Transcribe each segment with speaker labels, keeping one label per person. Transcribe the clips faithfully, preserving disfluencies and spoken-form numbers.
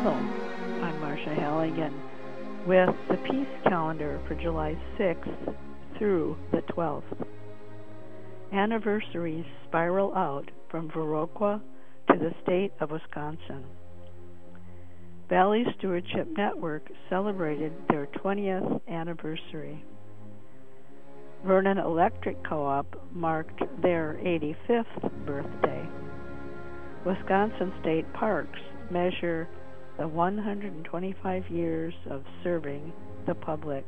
Speaker 1: Hello, I'm Marcia Halligan with the Peace Calendar for July sixth through the twelfth. Anniversaries spiral out from Viroqua to the state of Wisconsin. Valley Stewardship Network celebrated their twentieth anniversary. Vernon Electric Co-op marked their eighty-fifth birthday. Wisconsin State Parks measure the one hundred twenty-five years of serving the public.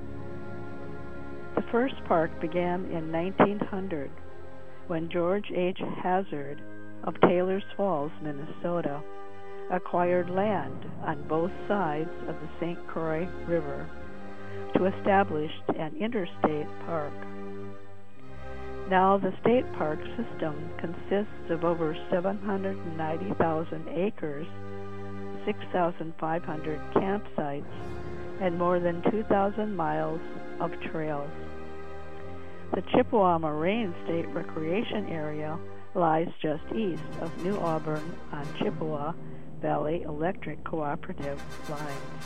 Speaker 1: The first park began in nineteen hundred when George H. Hazard of Taylor's Falls, Minnesota, acquired land on both sides of the Saint Croix River to establish an interstate park. Now the state park system consists of over seven hundred ninety thousand acres, six thousand five hundred campsites, and more than two thousand miles of trails. The Chippewa Moraine State Recreation Area lies just east of New Auburn on Chippewa Valley Electric Cooperative lines.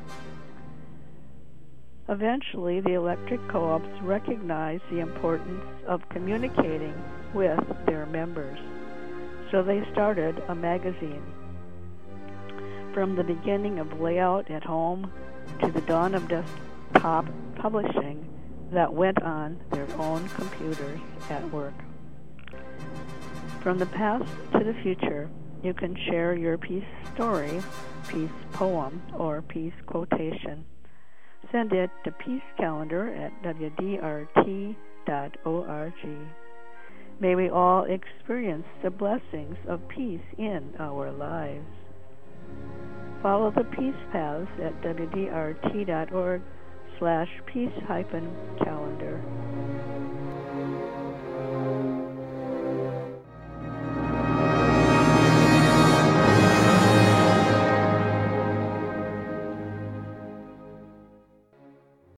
Speaker 1: Eventually, the electric co-ops recognized the importance of communicating with their members, so they started a magazine. From the beginning of Layout at Home to the dawn of desktop publishing that went on their own computers at work. From the past to the future, you can share your peace story, peace poem, or peace quotation. Send it to peacecalendar at w d r t dot org. May we all experience the blessings of peace in our lives. Follow the peace paths at w d r t dot org slash peace hyphen calendar.